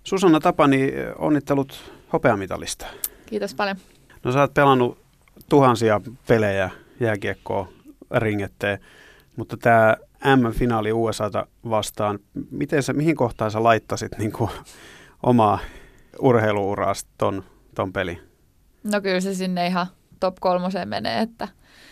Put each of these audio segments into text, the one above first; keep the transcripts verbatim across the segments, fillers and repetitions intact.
Susanna Tapani, onnittelut hopeamitalista. Kiitos paljon. No sä oot pelannut tuhansia pelejä jääkiekkoa ringetteen, mutta tämä M M-finaali U S A:ta vastaan, miten sä, mihin kohtaan sä laittasit niin kuin omaa urheilu-uraasi ton, ton pelin? No kyllä se sinne ihan top kolmoseen menee, että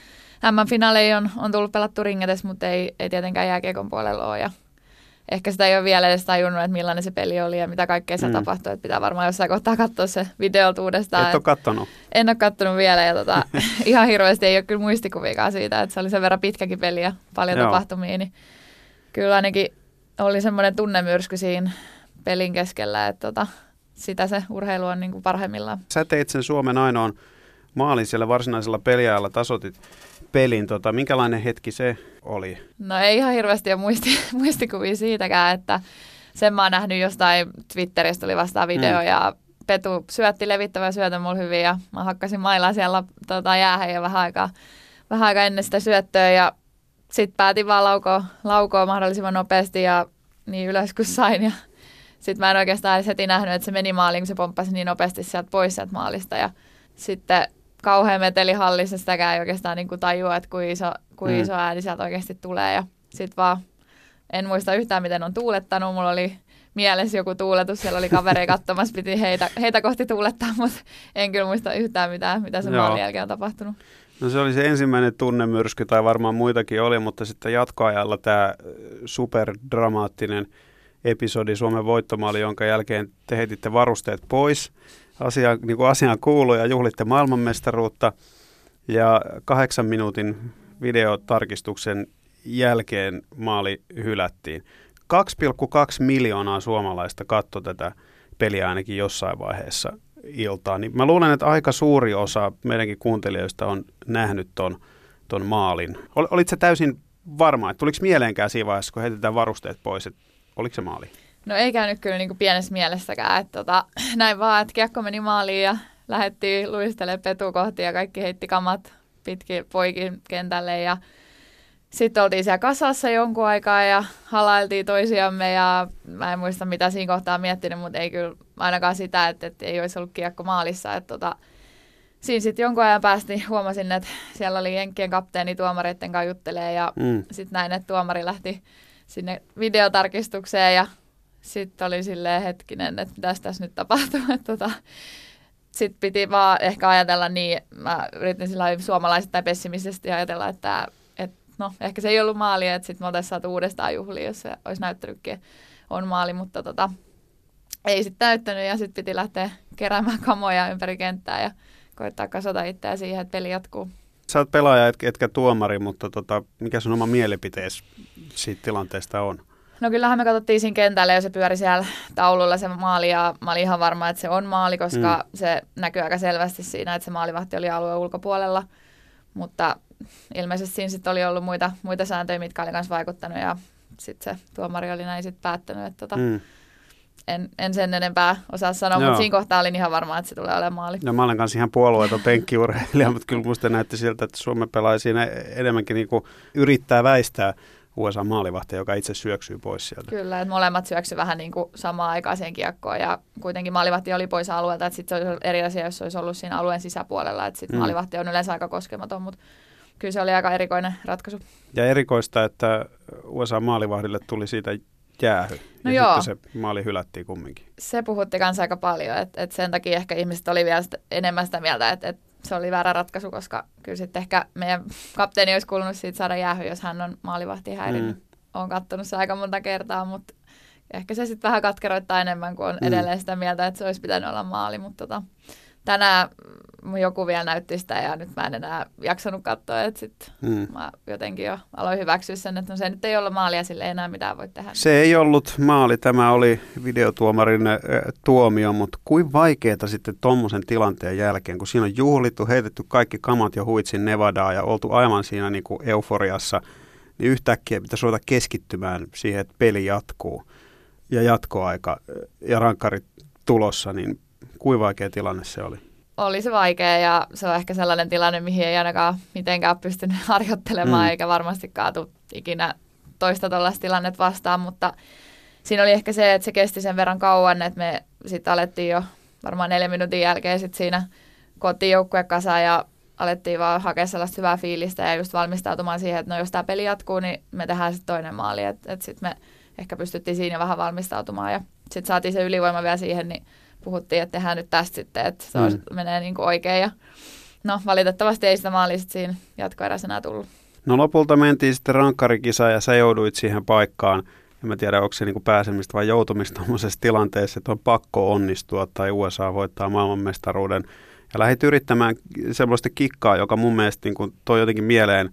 M M-finaaleja on, on tullut pelattu ringetessä, mutta ei, ei tietenkään jääkiekon puolella ole. Ja ehkä sitä ei ole vielä edes tajunnut, että millainen se peli oli ja mitä kaikkea se mm. tapahtui. Että pitää varmaan jossain kohtaa katsoa se videolta uudestaan. Et ole kattonut? En ole kattonut vielä ja tota, ihan hirveästi ei ole kyllä muistikuviakaan siitä, että se oli sen verran pitkäkin peli ja paljon Joo. tapahtumia. Niin kyllä ainakin oli semmoinen tunnemyrsky siinä pelin keskellä, että tota, sitä se urheilu on niin kuin parhaimmillaan. Sä teit sen Suomen ainoan maalin siellä varsinaisella peliajalla, tasoitit pelin. Tota, minkälainen hetki se oli? No ei ihan hirveästi ole muisti, muistikuvia siitäkään, että sen mä oon nähnyt jostain Twitteristä, oli vastaan video mm. ja Petu syötti levittävän syötön mulle hyvin ja mä hakkasin mailaa siellä tota, jäähän jo vähän aikaa, vähän aikaa ennen sitä syöttöä ja sit päätin vaan laukoa, laukoa mahdollisimman nopeasti ja niin ylös kuin sain ja sit mä en oikeastaan edes heti nähnyt, että se meni maaliin, kun se pomppasi niin nopeasti sieltä pois sieltä maalista ja sitten kauhean meteli hallissa, sitäkään ei oikeastaan niin kuin tajua, että kuinka iso, kuinka iso ääni sieltä oikeasti tulee. Ja sitten vaan en muista yhtään, miten on tuulettanut. Mulla oli mielessä joku tuuletus, siellä oli kaveri katsomassa, piti heitä, heitä kohti tuulettaa, mutta en kyllä muista yhtään mitään, mitä sen maalin jälkeen on tapahtunut. No se oli se ensimmäinen tunnemyrsky, tai varmaan muitakin oli, mutta sitten jatkoajalla tämä superdramaattinen episodi, Suomen voittomaali, jonka jälkeen te heititte varusteet pois. Asia, niin kuin asiaan kuuluu ja juhlitte maailmanmestaruutta ja kahdeksan minuutin videotarkistuksen jälkeen maali hylättiin. kaksi pilkku kaksi miljoonaa suomalaista katsoi tätä peliä ainakin jossain vaiheessa iltaa. Niin mä luulen, että aika suuri osa meidänkin kuuntelijoista on nähnyt ton, ton maalin. Ol, olitko sä täysin varma, että tuliko mieleenkään siinä vaiheessa, kun heitetään varusteet pois, että oliko se maali? No ei käynyt kyllä niin kuin pienessä mielessäkään, että tota, näin vaan, että kiekko meni maaliin ja lähdettiin luistelemaan Petu kohti ja kaikki heitti kamat pitkin poikin kentälle ja sitten oltiin siellä kasassa jonkun aikaa ja halailtiin toisiamme ja mä en muista mitä siinä kohtaa miettinyt, mutta ei kyllä ainakaan sitä, että, että ei olisi ollut kiekko maalissa. Että tota, siinä sitten jonkun ajan päästä huomasin, että siellä oli Jenkkien kapteeni tuomareiden kanssa juttelee ja mm. sitten näin, että tuomari lähti sinne videotarkistukseen ja sitten oli silleen hetkinen, että mitäs tässä nyt tapahtuu. Tota, sitten piti vaan ehkä ajatella niin, mä yritin sillä suomalaiset tai pessimisesti ajatella, että et, no, ehkä se ei ollut maali, että sitten me oltaisiin saatu uudestaan juhliin, jos se olisi näyttänytkin on maali, mutta tota, ei sitten näyttänyt ja sitten piti lähteä keräämään kamoja ympäri kenttää ja koittaa kasata itseä siihen, että peli jatkuu. Sä oot pelaaja etkä, etkä tuomari, mutta tota, mikä sun oma mielipiteesi siitä tilanteesta on? No kyllähän me katsottiin siinä kentällä, jos se pyöri siellä taululla se maali ja mä olin ihan varma, että se on maali, koska mm. se näkyy aika selvästi siinä, että se maalivahti oli alueen ulkopuolella. Mutta ilmeisesti siinä sitten oli ollut muita, muita sääntöjä, mitkä oli myös vaikuttanut ja sitten se tuomari oli näin sitten päättänyt, että tota, mm. en, en sen enempää osaa sanoa, Joo. mutta siinä kohtaa olin ihan varma, että se tulee olemaan maali. No mä olen kanssa ihan puolueeton penkkiurheilija, mutta kyllä musta näytti siltä, että Suomen pelaaja siinä enemmänkin niin kuin yrittää väistää U S A-maalivahti, joka itse syöksyy pois sieltä. Kyllä, että molemmat syöksy vähän niin kuin samaan aikaan siihen kiekkoon ja kuitenkin maalivahti oli pois alueelta, että sitten se olisi eri asia, jos se olisi ollut siinä alueen sisäpuolella, että sitten mm. maalivahti on yleensä aika koskematon, mutta kyllä se oli aika erikoinen ratkaisu. Ja erikoista, että U S A-maalivahdille tuli siitä jäähy no ja joo. sitten se maali hylättiin kumminkin. Se puhutti kanssa aika paljon, että, että sen takia ehkä ihmiset oli vielä sitä, enemmän sitä mieltä, että, että se oli väärä ratkaisu, koska kyllä sitten ehkä meidän kapteeni olisi kuulunut siitä saada jäähy, jos hän on maalivahti häirinyt. Mm. Olen katsonut se aika monta kertaa, mutta ehkä se sitten vähän katkeroittaa enemmän, kun on mm. edelleen sitä mieltä, että se olisi pitänyt olla maali. Mutta tota, tänään joku vielä näytti sitä ja nyt mä en enää jaksanut katsoa, että sitten mm. mä jotenkin jo aloin hyväksyä sen, että no se nyt ei ollut maali ja sille ei enää mitään voi tehdä. Se ei ollut maali, tämä oli videotuomarin äh, tuomio, mutta kuin vaikeaa sitten tuommoisen tilanteen jälkeen, kun siinä on juhlittu, heitetty kaikki kamat jo huitsin Nevadaa ja oltu aivan siinä niin kuin euforiassa, niin yhtäkkiä pitäisi ruveta keskittymään siihen, että peli jatkuu ja jatkoaika ja rankkarit tulossa, niin kuin vaikea tilanne se oli? Oli se vaikea ja se on ehkä sellainen tilanne, mihin ei ainakaan mitenkään pystynyt harjoittelemaan mm. eikä varmastikaan tule ikinä toista tuollaista tilannetta vastaan, mutta siinä oli ehkä se, että se kesti sen verran kauan, että me sitten alettiin jo varmaan neljän minuutin jälkeen sit siinä kotiin joukkuekasaan ja alettiin vaan hakea sellaista hyvää fiilistä ja just valmistautumaan siihen, että no jos tämä peli jatkuu, niin me tehdään sitten toinen maali. Että et sitten me ehkä pystyttiin siinä vähän valmistautumaan ja sitten saatiin se ylivoima vielä siihen, niin puhuttiin, että tehdään nyt tästä sitten, että se mm. menee niin kuin oikein. Ja no valitettavasti ei sitä maalia sitten siinä jatkoerässä enää tullut. No lopulta mentiin sitten rankkarikisaan ja sä jouduit siihen paikkaan. En mä tiedä, onko se niinku pääsemistä vai joutumista tuollaisessa tilanteessa, että on pakko onnistua tai U S A voittaa maailmanmestaruuden. Ja lähdit yrittämään sellaista kikkaa, joka mun mielestä niin toi jotenkin mieleen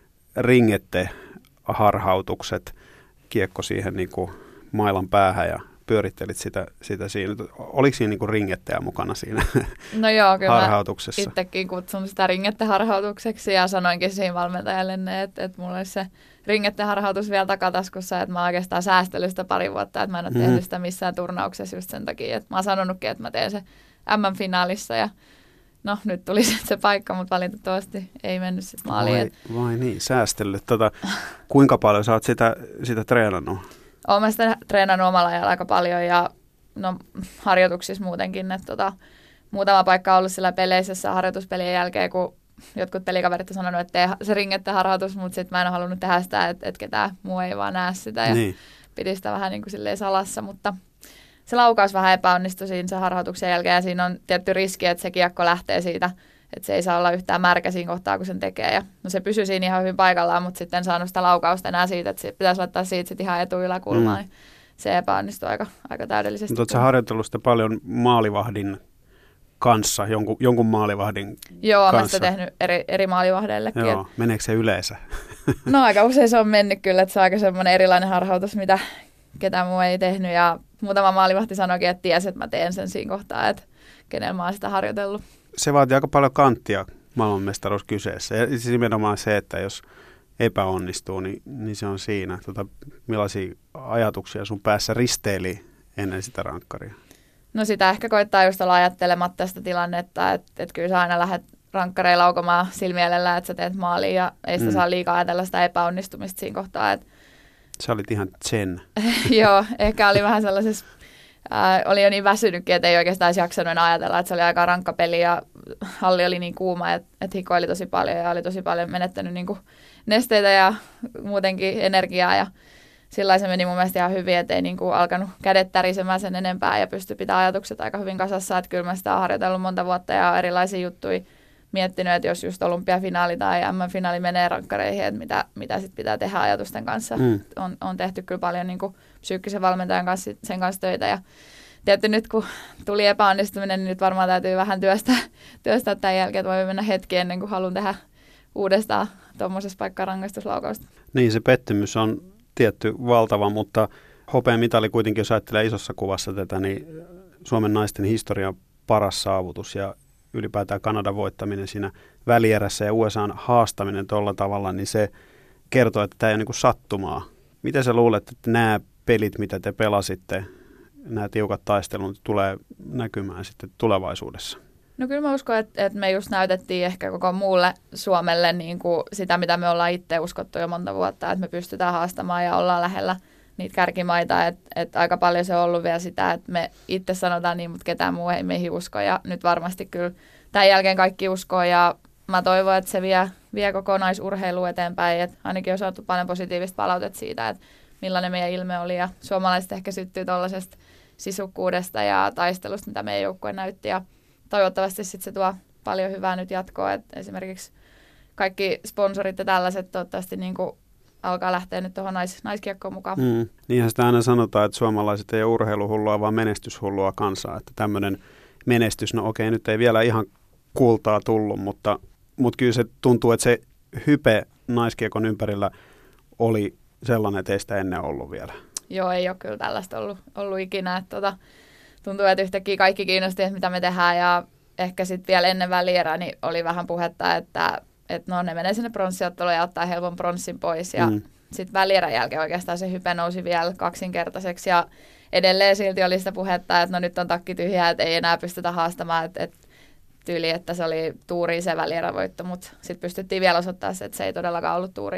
ringette harhautukset, kiekko siihen niin kuin mailan päähän ja pyörittelit sitä, sitä siinä. Oliko siinä niin kuin ringettejä mukana siinä no joo, kyllä harhautuksessa? Mä itsekin kutsun sitä ringetteharhautukseksi ja sanoinkin siinä valmentajalle, että, että mulla olisi se ringetteharhautus vielä takataskussa, että mä oikeastaan säästellyt sitä pari vuotta, että mä en ole mm-hmm. tehnyt sitä missään turnauksessa just sen takia, että mä oon sanonutkin, että mä teen se M M-finaalissa ja no nyt tuli se paikka, mutta valitettavasti ei mennyt sitten maaliin. Vai, vai niin, säästellyt. Tota, kuinka paljon sä oot sitä, sitä treenannut? Olen mä sitä treenannut omalla ajalla aika paljon ja no, harjoituksissa muutenkin. Että tota, muutama paikka on ollut sillä peleissä harjoituspelien jälkeen, kun jotkut pelikaverit on sanonut, että tee se ringetteharhautus, mutta sitten mä en ole halunnut tehdä sitä, että, että ketään muu ei vaan näe sitä. Ja niin. Pidin sitä vähän niin kuin silleen salassa, mutta se laukaus vähän epäonnistui siinä sen harhautuksen jälkeen ja siinä on tietty riski, että se kiekko lähtee siitä, että se ei saa olla yhtään märkä siinä kohtaa, kun sen tekee. Ja, no se pysyi siinä ihan hyvin paikallaan, mutta sitten en saanut sitä laukausta enää siitä, että pitäisi laittaa siitä sitten ihan etuyläkulmaan. Mm. Se epäonnistui aika, aika täydellisesti. Mutta oletko sä harjoitellut sitä paljon maalivahdin kanssa, jonkun, jonkun maalivahdin Joo, kanssa? Joo, mä sitä tehnyt eri, eri maalivahdeillekin. Joo, meneekö se yleensä? No aika usein se on mennyt kyllä, että se on aika semmoinen erilainen harhautus, mitä ketään muu ei tehnyt. Ja muutama maalivahti sanoikin, että tiesi, että mä teen sen siinä kohtaa, että kenellä mä oon sitä harjoitellut. Se vaatii aika paljon kanttia maailmanmestaruus kyseessä. Ja siis nimenomaan se, että jos epäonnistuu, niin, niin se on siinä. Tota, millaisia ajatuksia sun päässä risteili ennen sitä rankkaria? No sitä ehkä koittaa just olla ajattelematta sitä tilannetta, että, että kyllä sä aina lähdet rankkareilla laukomaan silmielellä, että sä teet maaliin ja ei sitä mm. saa liikaa ajatella sitä epäonnistumista siinä kohtaa. Että sä olit ihan zen. Joo, ehkä oli vähän sellaisessa, äh, oli jo niin väsynytkin, että ei oikeastaan edes jaksanut enää ajatella, että se oli aika rankka peli ja halli oli niin kuuma, että, että hikoili tosi paljon ja oli tosi paljon menettänyt niin kuin nesteitä ja muutenkin energiaa ja sillä se meni mun mielestä ihan hyvin, että ei niin kuin alkanut kädet tärisemään sen enempää ja pystyi pitämään ajatukset aika hyvin kasassa, että kyllä mä sitä olen harjoitellut monta vuotta ja erilaisia juttuja miettinyt, että jos just olympiafinaali tai M M-finaali menee rankkareihin, että mitä, mitä sitten pitää tehdä ajatusten kanssa. Mm. On, on tehty kyllä paljon niin kuin psyykkisen valmentajan kanssa sen kanssa töitä ja tietysti nyt kun tuli epäonnistuminen, niin nyt varmaan täytyy vähän työstää, työstää tämän jälkeen, että voi mennä hetki ennen kuin haluan tehdä uudestaan tuommoisessa paikkaa rangaistuslaukausta. Niin, se pettymys on tietty valtava, mutta hopean mitali kuitenkin, jos ajattelee isossa kuvassa tätä, niin Suomen naisten historian paras saavutus ja ylipäätään Kanadan voittaminen siinä välierässä ja U S A:n haastaminen tuolla tavalla, niin se kertoo, että tämä ei ole niin kuin sattumaa. Miten sä luulet, että nämä pelit, mitä te pelasitte, nämä tiukat taistelut tulee näkymään sitten tulevaisuudessa? No kyllä mä uskon, että, että me just näytettiin ehkä koko muulle Suomelle niin kuin sitä, mitä me ollaan itse uskottu jo monta vuotta, että me pystytään haastamaan ja ollaan lähellä niitä kärkimaita, että, että aika paljon se on ollut vielä sitä, että me itse sanotaan niin, mutta ketään muu ei meihin usko ja nyt varmasti kyllä tämän jälkeen kaikki uskoo ja mä toivon, että se vie, vie kokonaisurheilu eteenpäin, että ainakin on saatu paljon positiivista palautetta siitä, että millainen meidän ilme oli ja suomalaiset ehkä syttyy tuollaisesta sisukkuudesta ja taistelusta, mitä meidän joukkue näytti ja toivottavasti sitten se tuo paljon hyvää nyt jatkoa, että esimerkiksi kaikki sponsorit ja tällaiset toivottavasti niin kuin alkaa lähteä nyt tuohon nais, naiskiekkoon mukaan. Mm. Niinhän sitä aina sanotaan, että suomalaiset ei ole urheiluhullua, vaan menestyshullua kansaa. Että tämmöinen menestys, no okei, nyt ei vielä ihan kultaa tullut, mutta, mutta kyllä se tuntuu, että se hype naiskiekon ympärillä oli sellainen, että ei sitä ennen ollut vielä. Joo, ei ole kyllä tällaista ollut, ollut ikinä. Että tota, tuntuu, että yhtäkkiä kaikki kiinnosti, että mitä me tehdään ja ehkä sitten vielä ennen välierää niin oli vähän puhetta, että että no ne menee sinne pronssiotteluun ja ottaa helpon pronssin pois ja mm. sitten välierän jälkeen oikeastaan se hype nousi vielä kaksinkertaiseksi ja edelleen silti oli sitä puhetta, että no nyt on takki tyhjää, että ei enää pystytä haastamaan, että et, tyyli, että se oli tuuri se välierävoitto, mutta sitten pystyttiin vielä osoittamaan se, että se ei todellakaan ollut tuuri. Et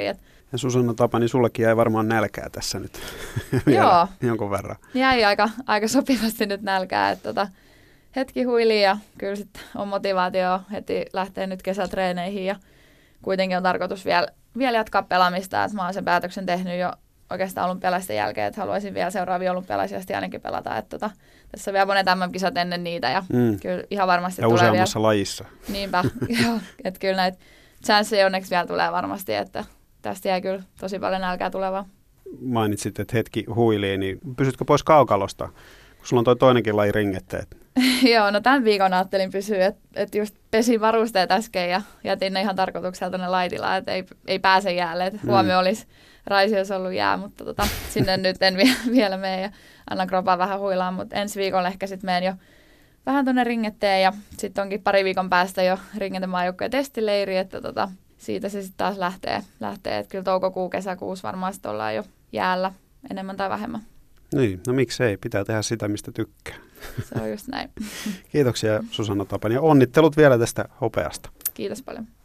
Ja Susanna Tapani, sullekin jäi varmaan nälkää tässä nyt vielä Joo. jonkun verran. Jäi aika, aika sopivasti nyt nälkää, että tota, hetki huili ja kyllä sitten on motivaatio heti lähteä nyt kesätreeneihin ja kuitenkin on tarkoitus vielä, vielä jatkaa pelaamista, että mä oon sen päätöksen tehnyt jo oikeastaan olympialaisten jälkeen, että haluaisin vielä seuraavia olympialaisia asti ainakin pelata, että tota, tässä on vielä monet M M-kisat ennen niitä ja mm. kyllä ihan varmasti ja tulee useammassa vielä. lajissa. Niinpä, joo, että kyllä näitä chanceja onneksi vielä tulee varmasti, että tästä jäi kyllä tosi paljon nälkää tulevaa. Mainitsit, että hetki huilii, niin pysytkö pois kaukalosta, kun sulla on toi toinenkin laji ringetteet? Joo, no tämän viikon ajattelin pysyä, että et just pesin varusteet äsken ja jätin ne ihan tarkoituksella tuonne laitilaan, että ei, ei pääse jäälle, että huomio mm. olisi Raisiossa ollut jää, mutta tota, sinne nyt en vie, vielä mene ja annan kropaa vähän huilaan, mutta ensi viikolla ehkä sitten menen jo vähän tuonne ringetteen ja sitten onkin pari viikon päästä jo ringetemaajoukkojen testileiri, että tota, siitä se sitten taas lähtee, lähtee. Että kyllä toukokuu, kesäkuussa varmaan sitten ollaan jo jäällä enemmän tai vähemmän. Niin, no miksei, pitää tehdä sitä, mistä tykkää. Se on just näin. Kiitoksia Susanna Tapani ja onnittelut vielä tästä hopeasta. Kiitos paljon.